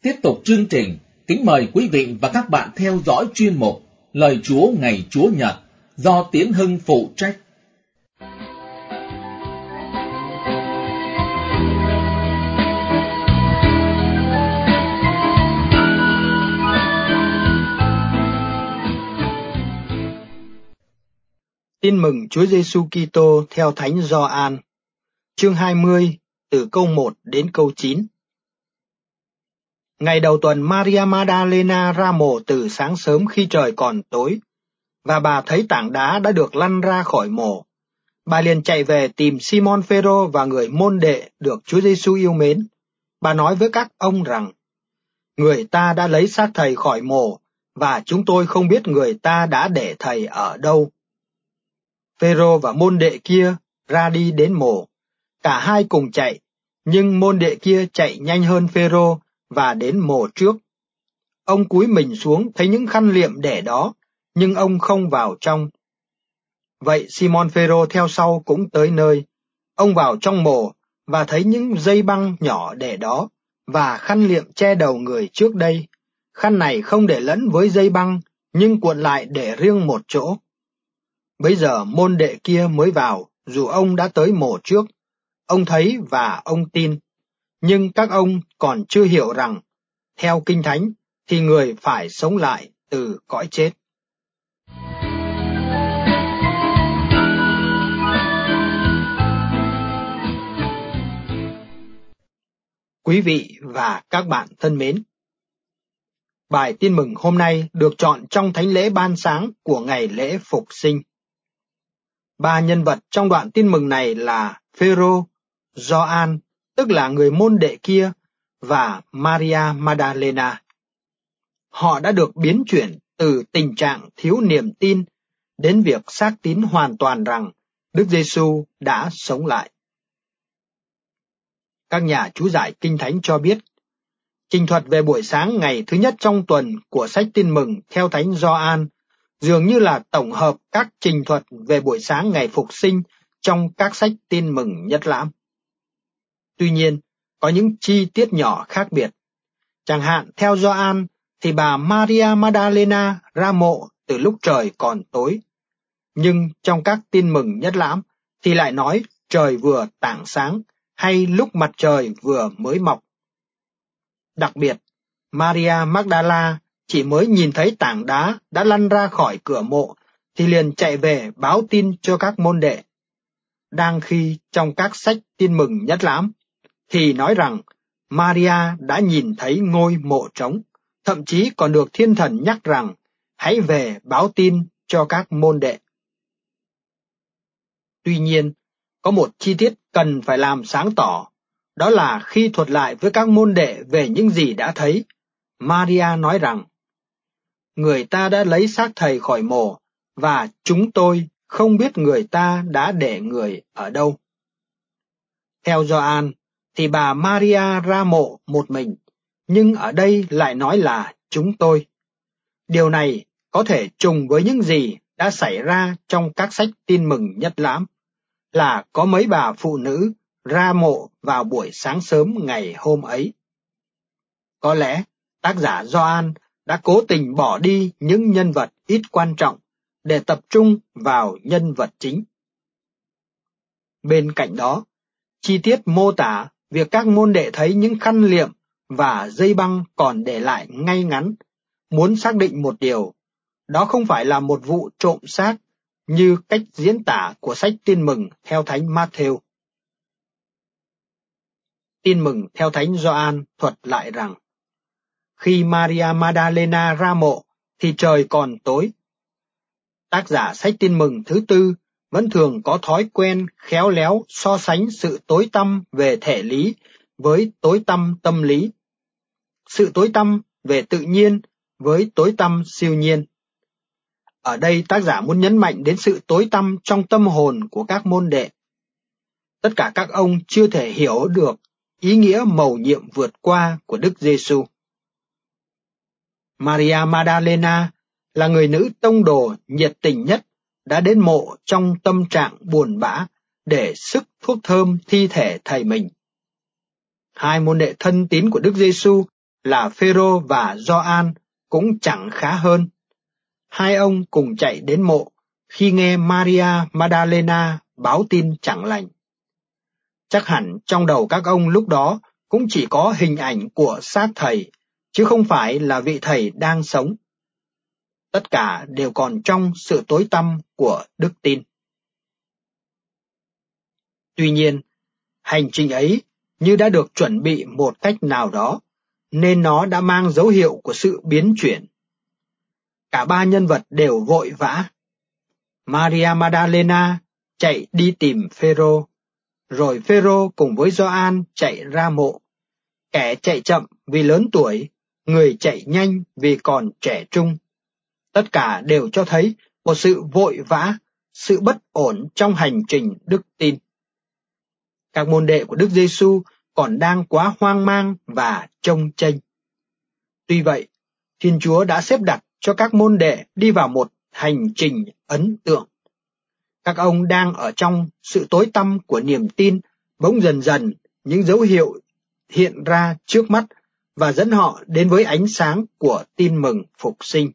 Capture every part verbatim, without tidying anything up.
Tiếp tục chương trình, kính mời quý vị và các bạn theo dõi chuyên mục Lời Chúa ngày Chúa Nhật do Tiến Hưng phụ trách. Tin mừng Chúa Giêsu Kitô theo Thánh Gioan, chương hai mươi, từ câu một đến câu chín. Ngày đầu tuần, Maria Magdalena ra mộ từ sáng sớm khi trời còn tối, và bà thấy tảng đá đã được lăn ra khỏi mộ. Bà liền chạy về tìm Simon Phêrô và người môn đệ được Chúa Giêsu yêu mến. Bà nói với các ông rằng: Người ta đã lấy xác thầy khỏi mộ, và chúng tôi không biết người ta đã để thầy ở đâu. Phêrô và môn đệ kia ra đi đến mộ, cả hai cùng chạy, nhưng môn đệ kia chạy nhanh hơn Phêrô và đến mộ trước. Ông cúi mình xuống thấy những khăn liệm để đó, nhưng ông không vào trong. Vậy Simon Phêrô theo sau cũng tới nơi. Ông vào trong mộ và thấy những dây băng nhỏ để đó và khăn liệm che đầu người trước đây. Khăn này không để lẫn với dây băng, nhưng cuộn lại để riêng một chỗ. Bấy giờ môn đệ kia mới vào, dù ông đã tới mộ trước. Ông thấy và ông tin, nhưng các ông còn chưa hiểu rằng, theo Kinh Thánh, thì người phải sống lại từ cõi chết. Quý vị và các bạn thân mến, bài tin mừng hôm nay được chọn trong thánh lễ ban sáng của ngày lễ Phục Sinh. Ba nhân vật trong đoạn tin mừng này là Phêrô, Gioan, tức là người môn đệ kia, và Maria Magdalena. Họ đã được biến chuyển từ tình trạng thiếu niềm tin đến việc xác tín hoàn toàn rằng Đức Giêsu đã sống lại. Các nhà chú giải Kinh Thánh cho biết, trình thuật về buổi sáng ngày thứ nhất trong tuần của sách tin mừng theo Thánh Gioan dường như là tổng hợp các trình thuật về buổi sáng ngày Phục Sinh trong các sách tin mừng Nhất Lãm. Tuy nhiên, có những chi tiết nhỏ khác biệt. Chẳng hạn, theo Gioan thì bà Maria Magdalena ra mộ từ lúc trời còn tối. Nhưng trong các tin mừng Nhất Lãm thì lại nói trời vừa tảng sáng hay lúc mặt trời vừa mới mọc. Đặc biệt, Maria Magdala chỉ mới nhìn thấy tảng đá đã lăn ra khỏi cửa mộ thì liền chạy về báo tin cho các môn đệ. Đang khi trong các sách tin mừng Nhất Lãm thì nói rằng Maria đã nhìn thấy ngôi mộ trống, thậm chí còn được thiên thần nhắc rằng hãy về báo tin cho các môn đệ. Tuy nhiên, có một chi tiết cần phải làm sáng tỏ, đó là khi thuật lại với các môn đệ về những gì đã thấy, Maria nói rằng: Người ta đã lấy xác thầy khỏi mộ, và chúng tôi không biết người ta đã để người ở đâu. Theo Gioan thì bà Maria ra mộ một mình, nhưng ở đây lại nói là chúng tôi. Điều này có thể trùng với những gì đã xảy ra trong các sách tin mừng Nhất Lãm, là có mấy bà phụ nữ ra mộ vào buổi sáng sớm ngày hôm ấy. Có lẽ tác giả Gioan đã cố tình bỏ đi những nhân vật ít quan trọng để tập trung vào nhân vật chính. Bên cạnh đó, chi tiết mô tả việc các môn đệ thấy những khăn liệm và dây băng còn để lại ngay ngắn, muốn xác định một điều, đó không phải là một vụ trộm xác như cách diễn tả của sách tin mừng theo Thánh Matthew. Tin mừng theo Thánh Gioan thuật lại rằng, khi Maria Magdalena ra mộ thì trời còn tối. Tác giả sách tin mừng thứ tư vẫn thường có thói quen khéo léo so sánh sự tối tăm về thể lý với tối tăm tâm lý, sự tối tăm về tự nhiên với tối tăm siêu nhiên. Ở đây tác giả muốn nhấn mạnh đến sự tối tăm trong tâm hồn của các môn đệ. Tất cả các ông chưa thể hiểu được ý nghĩa mầu nhiệm vượt qua của Đức Giêsu. Maria Magdalena là người nữ tông đồ nhiệt tình nhất đã đến mộ trong tâm trạng buồn bã để sức thuốc thơm thi thể thầy mình. Hai môn đệ thân tín của Đức Giêsu là Phêrô và Gioan cũng chẳng khá hơn. Hai ông cùng chạy đến mộ khi nghe Maria Magdalena báo tin chẳng lành. Chắc hẳn trong đầu các ông lúc đó cũng chỉ có hình ảnh của xác thầy, chứ không phải là vị thầy đang sống. Tất cả đều còn trong sự tối tăm của đức tin. Tuy nhiên, hành trình ấy như đã được chuẩn bị một cách nào đó, nên nó đã mang dấu hiệu của sự biến chuyển. Cả ba nhân vật đều vội vã. Maria Magdalena chạy đi tìm Phêrô, rồi Phêrô cùng với Gioan chạy ra mộ. Kẻ chạy chậm vì lớn tuổi, người chạy nhanh vì còn trẻ trung. Tất cả đều cho thấy một sự vội vã, sự bất ổn trong hành trình đức tin. Các môn đệ của Đức Giêsu còn đang quá hoang mang và chông chênh. Tuy vậy, Thiên Chúa đã xếp đặt cho các môn đệ đi vào một hành trình ấn tượng. Các ông đang ở trong sự tối tăm của niềm tin, bỗng dần dần những dấu hiệu hiện ra trước mắt và dẫn họ đến với ánh sáng của tin mừng phục sinh.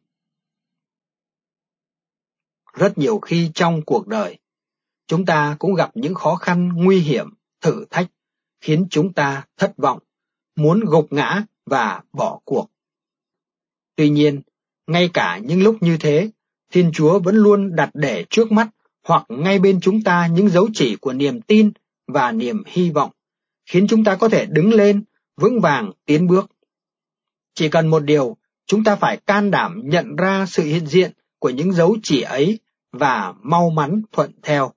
Rất nhiều khi trong cuộc đời, chúng ta cũng gặp những khó khăn nguy hiểm, thử thách, khiến chúng ta thất vọng, muốn gục ngã và bỏ cuộc. Tuy nhiên, ngay cả những lúc như thế, Thiên Chúa vẫn luôn đặt để trước mắt hoặc ngay bên chúng ta những dấu chỉ của niềm tin và niềm hy vọng, khiến chúng ta có thể đứng lên, vững vàng tiến bước. Chỉ cần một điều, chúng ta phải can đảm nhận ra sự hiện diện của những dấu chỉ ấy và mau mắn thuận theo.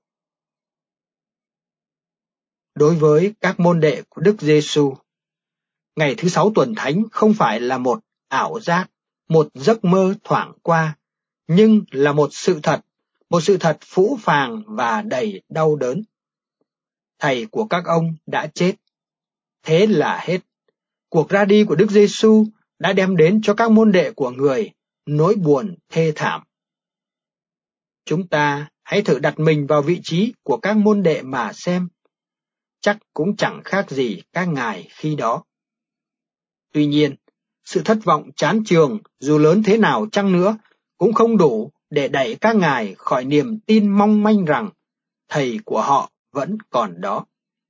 Đối với các môn đệ của Đức Giêsu, ngày thứ sáu tuần thánh không phải là một ảo giác, một giấc mơ thoảng qua, nhưng là một sự thật, một sự thật phũ phàng và đầy đau đớn. Thầy của các ông đã chết. Thế là hết. Cuộc ra đi của Đức Giêsu đã đem đến cho các môn đệ của người nỗi buồn thê thảm. Chúng ta hãy thử đặt mình vào vị trí của các môn đệ mà xem. Chắc cũng chẳng khác gì các ngài khi đó. Tuy nhiên, sự thất vọng chán chường dù lớn thế nào chăng nữa cũng không đủ để đẩy các ngài khỏi niềm tin mong manh rằng thầy của họ vẫn còn đó.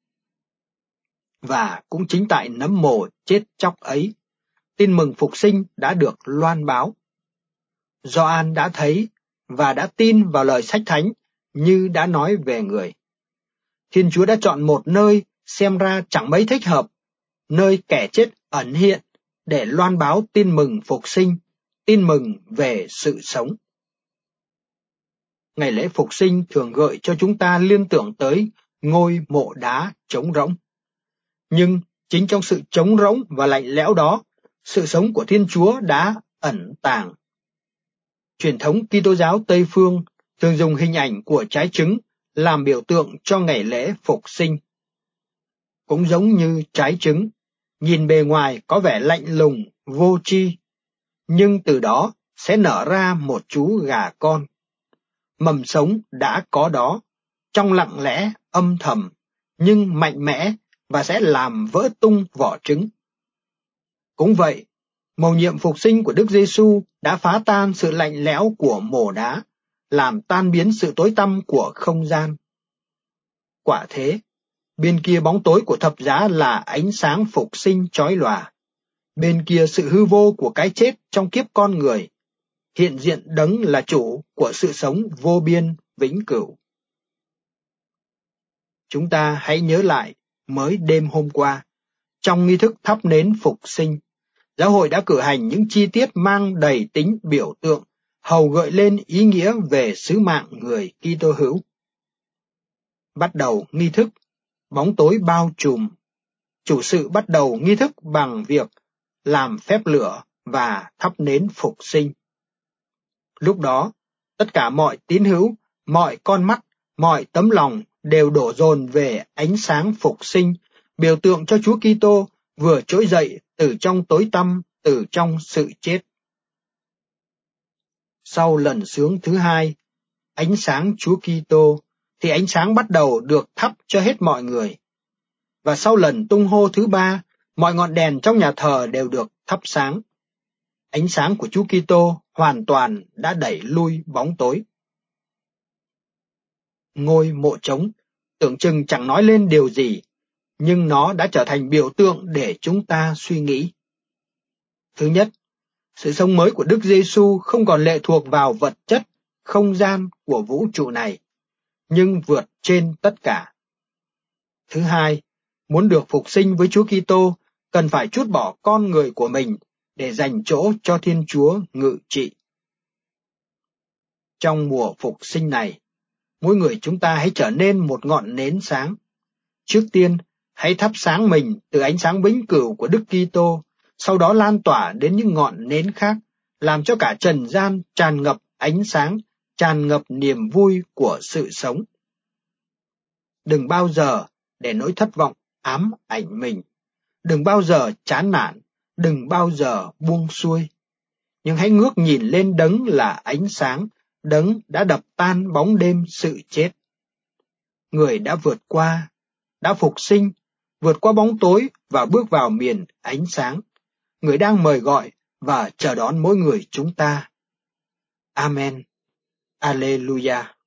Và cũng chính tại nấm mồ chết chóc ấy, tin mừng phục sinh đã được loan báo. Gioan đã thấy và đã tin vào lời sách thánh như đã nói về người. Thiên Chúa đã chọn một nơi xem ra chẳng mấy thích hợp, nơi kẻ chết ẩn hiện để loan báo tin mừng phục sinh, tin mừng về sự sống. Ngày lễ phục sinh thường gợi cho chúng ta liên tưởng tới ngôi mộ đá trống rỗng. Nhưng chính trong sự trống rỗng và lạnh lẽo đó, sự sống của Thiên Chúa đã ẩn tàng. Truyền thống Kitô giáo Tây phương thường dùng hình ảnh của trái trứng làm biểu tượng cho ngày lễ phục sinh. Cũng giống như trái trứng, nhìn bề ngoài có vẻ lạnh lùng, vô tri, nhưng từ đó sẽ nở ra một chú gà con. Mầm sống đã có đó, trong lặng lẽ, âm thầm, nhưng mạnh mẽ và sẽ làm vỡ tung vỏ trứng. Cũng vậy, mầu nhiệm phục sinh của Đức Giêsu đã phá tan sự lạnh lẽo của mồ đá, làm tan biến sự tối tăm của không gian. Quả thế, bên kia bóng tối của thập giá là ánh sáng phục sinh chói lòa. Bên kia sự hư vô của cái chết trong kiếp con người, hiện diện Đấng là chủ của sự sống vô biên vĩnh cửu. Chúng ta hãy nhớ lại mới đêm hôm qua, trong nghi thức thắp nến phục sinh, giáo hội đã cử hành những chi tiết mang đầy tính biểu tượng, hầu gợi lên ý nghĩa về sứ mạng người Kitô hữu. Bắt đầu nghi thức, bóng tối bao trùm. Chủ sự bắt đầu nghi thức bằng việc làm phép lửa và thắp nến phục sinh. Lúc đó, tất cả mọi tín hữu, mọi con mắt, mọi tấm lòng đều đổ dồn về ánh sáng phục sinh, biểu tượng cho Chúa Kitô vừa trỗi dậy từ trong tối tăm, từ trong sự chết. Sau lần xướng thứ hai, ánh sáng Chúa Kitô, thì ánh sáng bắt đầu được thắp cho hết mọi người. Và sau lần tung hô thứ ba, Mọi ngọn đèn trong nhà thờ đều được thắp sáng. Ánh sáng của Chúa Kitô hoàn toàn đã đẩy lui bóng tối. Ngôi mộ trống tưởng chừng chẳng nói lên điều gì, nhưng nó đã trở thành biểu tượng để chúng ta suy nghĩ. Thứ nhất, sự sống mới của Đức Giêsu không còn lệ thuộc vào vật chất, không gian của vũ trụ này, nhưng vượt trên tất cả. Thứ hai, muốn được phục sinh với Chúa Kitô, cần phải trút bỏ con người của mình để dành chỗ cho Thiên Chúa ngự trị. Trong mùa phục sinh này, mỗi người chúng ta hãy trở nên một ngọn nến sáng. Trước tiên, hãy thắp sáng mình từ ánh sáng vĩnh cửu của Đức Kitô, sau đó lan tỏa đến những ngọn nến khác, làm cho cả trần gian tràn ngập ánh sáng, tràn ngập niềm vui của sự sống. Đừng bao giờ để nỗi thất vọng ám ảnh mình. Đừng bao giờ chán nản, đừng bao giờ buông xuôi. Nhưng hãy ngước nhìn lên Đấng là ánh sáng, Đấng đã đập tan bóng đêm sự chết. Người đã vượt qua, đã phục sinh, vượt qua bóng tối và bước vào miền ánh sáng. Người đang mời gọi và chờ đón mỗi người chúng ta. Amen. Alleluia.